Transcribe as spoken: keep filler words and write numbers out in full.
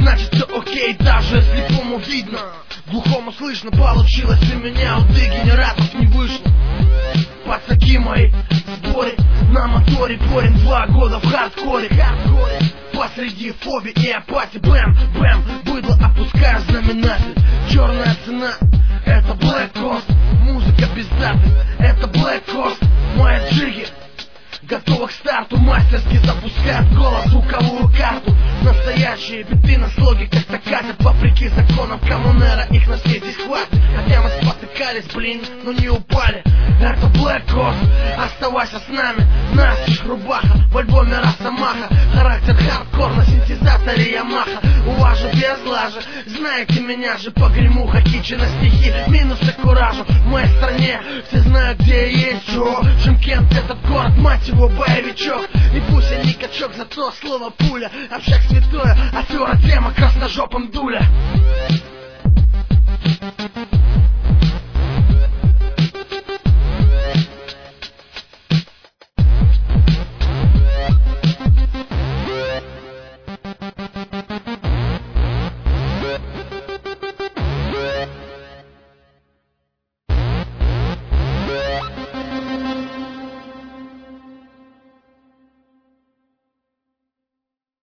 значит все окей, даже если слепому видно. Глухому слышно, получилось у меня, у ты генераторов не вышло. Пацаки мои в сборе, на моторе порим два года в хардкоре. Посреди фобии и апатии, бэм, бэм, быдло опускаю знаменатель. Черная цена, это Black Coast, музыка без даты, это Black Coast. Мои джиги готовы к старту, мастерски запускают голос звуковую карту. Настоящие биты на слоги как-то катят, вопреки законам коммунера, их на все здесь хватит. Хотя мы спотыкались, блин, но не упали. Это Black Coast, оставайся с нами. Настежь рубаха, в альбоме Росомаха. Характер хардкор на синтезаторе Ямаха. Уважу без лажи, знаете меня же, погремуха, кичи на стихи, минусы куражу. В моей стране все знают, где я есть, чего. Шымкент этот город, мать его, боевичок. И пусть я не качок, зато слово пуля. Общак святое, афера тема, красножопом дуля.